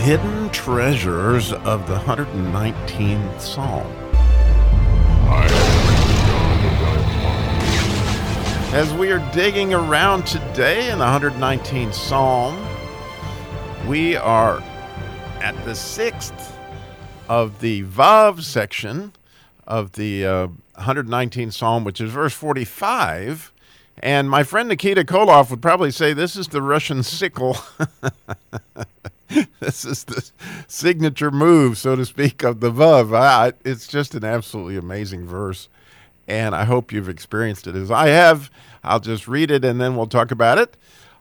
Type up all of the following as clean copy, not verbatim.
hidden treasures of the 119th Psalm. As we are digging around today in the 119th Psalm, we are at the 6th of the Vav section of the 119th Psalm, which is verse 45. And my friend Nikita Koloff would probably say this is the Russian sickle. This is the signature move, so to speak, of the Vav. It's just an absolutely amazing verse, and I hope you've experienced it as I have. I'll just read it, and then we'll talk about it.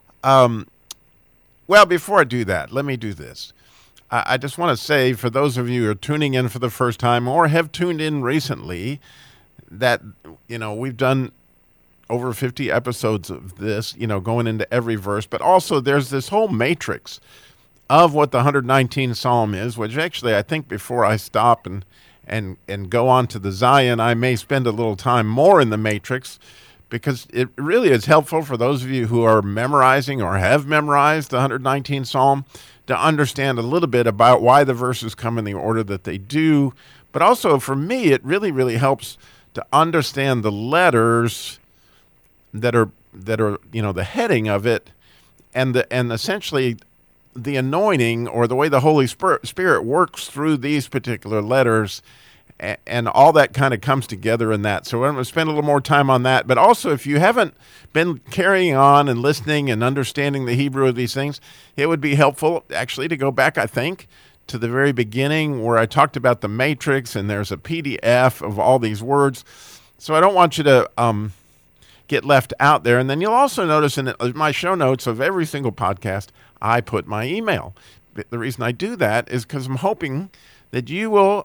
Well, before I do that, let me do this. I just want to say, for those of you who are tuning in for the first time or have tuned in recently, that, we've done over 50 episodes of this, going into every verse, but also there's this whole matrix of what the 119th Psalm is, which actually I think before I stop and go on to the Zion, I may spend a little time more in the matrix, because it really is helpful for those of you who are memorizing or have memorized the 119th Psalm to understand a little bit about why the verses come in the order that they do. But also for me, it really, really helps to understand the letters that are the heading of it, and essentially the anointing, or the way the Holy Spirit works through these particular letters, and all that kind of comes together in that. So we're going to spend a little more time on that. But also, if you haven't been carrying on and listening and understanding the Hebrew of these things, it would be helpful actually to go back, I think, to the very beginning where I talked about the matrix, and there's a PDF of all these words. So I don't want you to get left out there. And then you'll also notice in my show notes of every single podcast, I put my email. The reason I do that is because I'm hoping that you will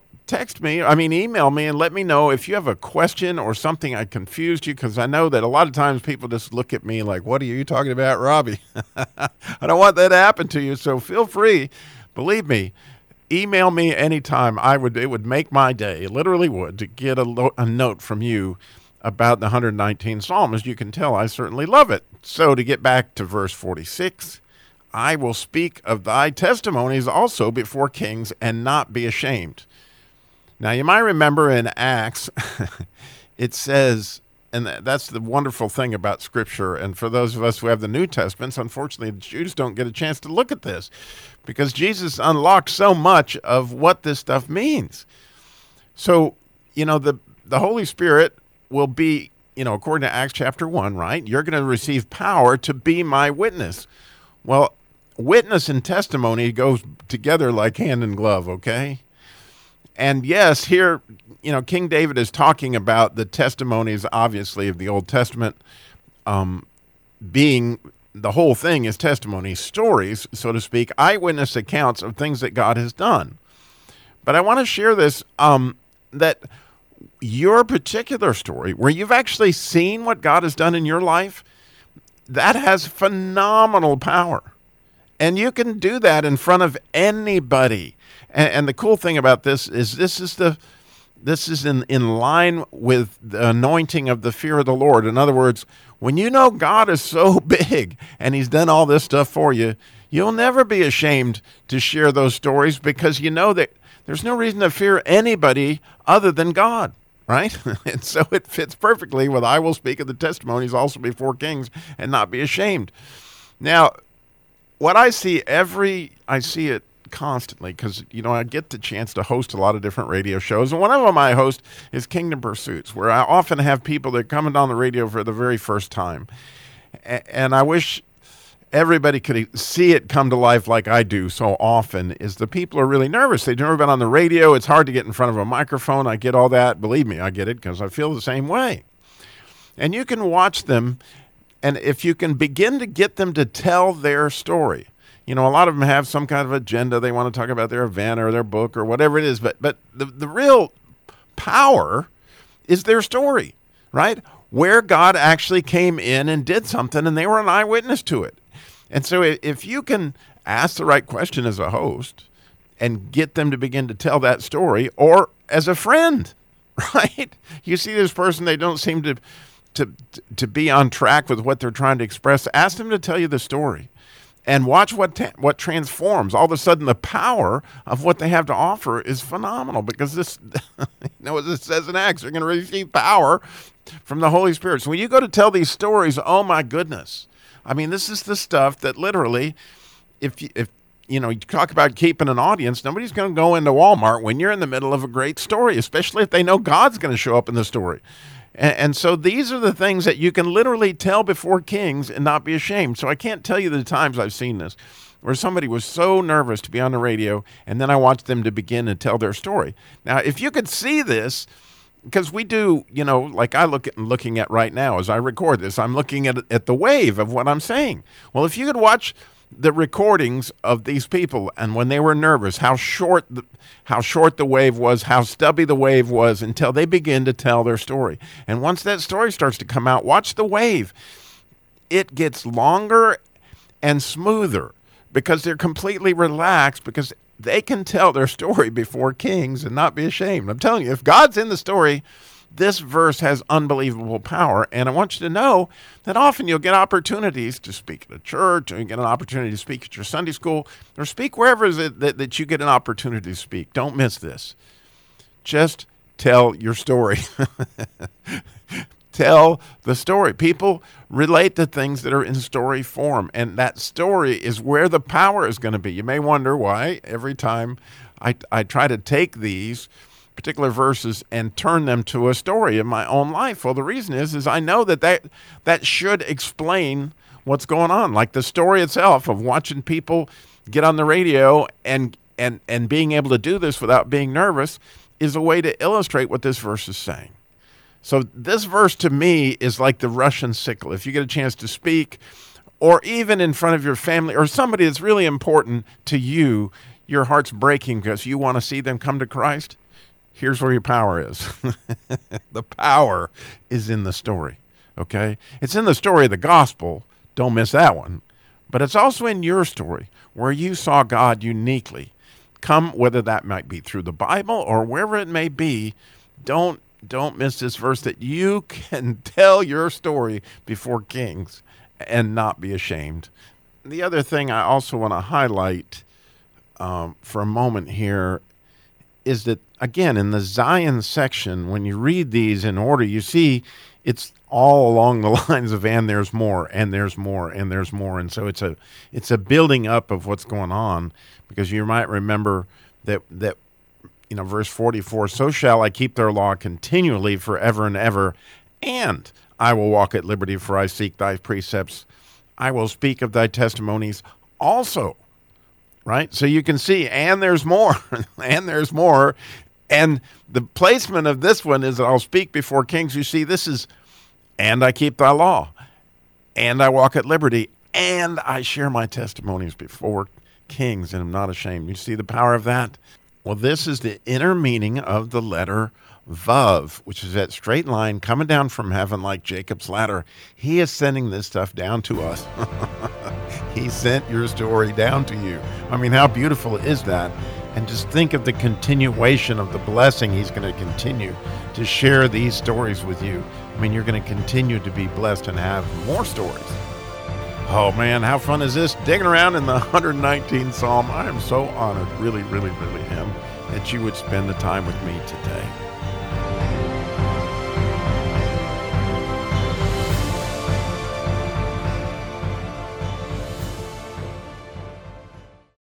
email me and let me know if you have a question or something I confused you, because I know that a lot of times people just look at me like, what are you talking about, Robbie? I don't want that to happen to you, so feel free. Believe me, email me anytime. It would make my day, it literally would, to get a note from you about the 119th Psalm. As you can tell, I certainly love it. So to get back to verse 46, I will speak of thy testimonies also before kings and not be ashamed. Now, you might remember in Acts, it says, and that's the wonderful thing about Scripture, and for those of us who have the New Testaments, unfortunately, the Jews don't get a chance to look at this, because Jesus unlocked so much of what this stuff means. So, the Holy Spirit will be, according to Acts chapter 1, right? You're going to receive power to be my witness. Well, witness and testimony goes together like hand in glove, okay? And yes, here, King David is talking about the testimonies, obviously, of the Old Testament, being the whole thing is testimony, stories, so to speak, eyewitness accounts of things that God has done. But I want to share this, that your particular story, where you've actually seen what God has done in your life, that has phenomenal power. And you can do that in front of anybody. And the cool thing about this is this is in line with the anointing of the fear of the Lord. In other words, when you know God is so big and he's done all this stuff for you, you'll never be ashamed to share those stories, because you know that there's no reason to fear anybody other than God, right? And so it fits perfectly with I will speak of the testimonies also before kings and not be ashamed. Now, what I see it constantly, because, I get the chance to host a lot of different radio shows. And one of them I host is Kingdom Pursuits, where I often have people that are coming on the radio for the very first time. And I wish everybody could see it come to life like I do so often, is the people are really nervous. They've never been on the radio. It's hard to get in front of a microphone. I get all that. Believe me, I get it, because I feel the same way. And you can watch them, and if you can begin to get them to tell their story, a lot of them have some kind of agenda. They want to talk about their event or their book or whatever it is. But the real power is their story, right? Where God actually came in and did something, and they were an eyewitness to it. And so if you can ask the right question as a host and get them to begin to tell that story, or as a friend, right? You see this person, they don't seem to be on track with what they're trying to express. Ask them to tell you the story. and watch what transforms. All of a sudden, the power of what they have to offer is phenomenal, because this, as it says in Acts, they're going to receive power from the Holy Spirit. So when you go to tell these stories, oh my goodness. I mean, this is the stuff that literally, if you talk about keeping an audience, nobody's going to go into Walmart when you're in the middle of a great story, especially if they know God's going to show up in the story. And so these are the things that you can literally tell before kings and not be ashamed. So I can't tell you the times I've seen this, where somebody was so nervous to be on the radio, and then I watched them to begin to tell their story. Now, if you could see this, because we do, like looking at right now as I record this, I'm looking at the wave of what I'm saying. Well, if you could watch the recordings of these people, and when they were nervous, how short the wave was, how stubby the wave was, until they begin to tell their story. And once that story starts to come out, watch the wave. It gets longer and smoother because they're completely relaxed, because they can tell their story before kings and not be ashamed. I'm telling you, if God's in the story, this verse has unbelievable power. And I want you to know that often you'll get opportunities to speak at a church, or you get an opportunity to speak at your Sunday school, or speak wherever it is that you get an opportunity to speak. Don't miss this. Just tell your story. Tell the story. People relate to things that are in story form, and that story is where the power is going to be. You may wonder why every time I try to take these particular verses and turn them to a story in my own life. Well, the reason is I know that should explain what's going on. Like the story itself of watching people get on the radio and being able to do this without being nervous is a way to illustrate what this verse is saying. So this verse to me is like the Russian sickle. If you get a chance to speak, or even in front of your family or somebody that's really important to you, your heart's breaking because you want to see them come to Christ, here's where your power is. The power is in the story, okay? It's in the story of the gospel. Don't miss that one. But it's also in your story where you saw God uniquely come, whether that might be through the Bible or wherever it may be. Don't miss this verse, that you can tell your story before kings and not be ashamed. The other thing I also want to highlight for a moment here is that, again, in the Zion section, when you read these in order, you see it's all along the lines of and there's more, and there's more, and there's more. And so it's a building up of what's going on, because you might remember that verse 44, so shall I keep their law continually forever and ever, and I will walk at liberty, for I seek thy precepts. I will speak of thy testimonies also. Right? So you can see, and there's more, and there's more. And the placement of this one is that I'll speak before kings. You see, this is, and I keep thy law, and I walk at liberty, and I share my testimonies before kings, and am not ashamed. You see the power of that? Well, this is the inner meaning of the letter Vav, which is that straight line coming down from heaven like Jacob's ladder. He is sending this stuff down to us. He sent your story down to you. I mean, how beautiful is that? And just think of the continuation of the blessing he's going to continue to share these stories with you. I mean, you're going to continue to be blessed and have more stories. Oh man, how fun is this? Digging around in the 119th Psalm. I am so honored, really, really, really am, that you would spend the time with me today.